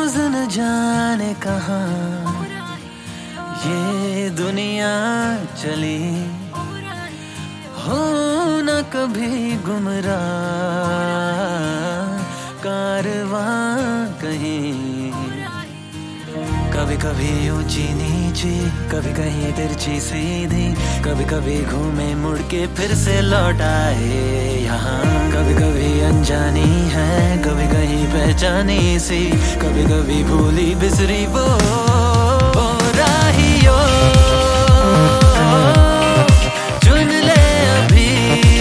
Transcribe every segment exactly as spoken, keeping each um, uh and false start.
रोज न जाने कहाँ ये दुनिया चली, हो न कभी गुमराह कारवां कहीं। कभी कभी ऊंची नीची, कभी कहीं तिरछी सीधी, कभी कभी घूमे मुड़ के फिर से लौट आए यहाँ। कभी कभी अनजानी है, कभी कहीं पहचानी सी, कभी कभी भूली बिसरी वो वो राहियो। चुन ले अभी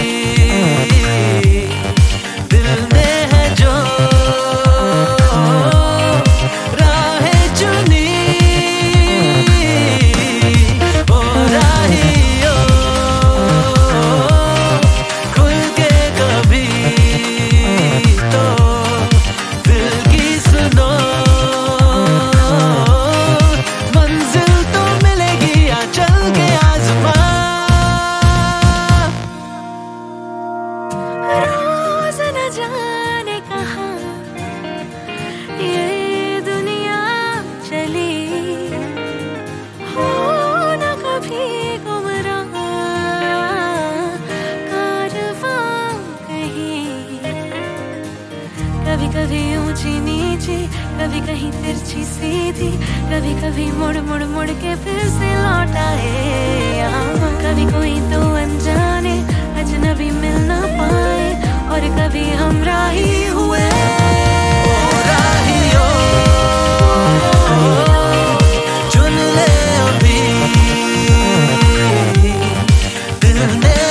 दिल में है जो राहें चुनी, वो राहियो। खुल के कभी तो दिल की सुनो, मंजिल तो मिलेगी या चल के आज़मा। रोज न जाने कहाँ ये दुनिया चली, हो न कभी गुमराह कारवां कहीं। कभी कभी ऊंची नीची, कभी कहीं तिरछी सीधी, कभी कभी मुड़ मुड़ मुड़ के फिर से लौट आए यहाँ। कभी कोई तो अनजाने अजनबी मिल ना पाए, और कभी हम राही हुए। राहियो चुन ले अभी दिल ने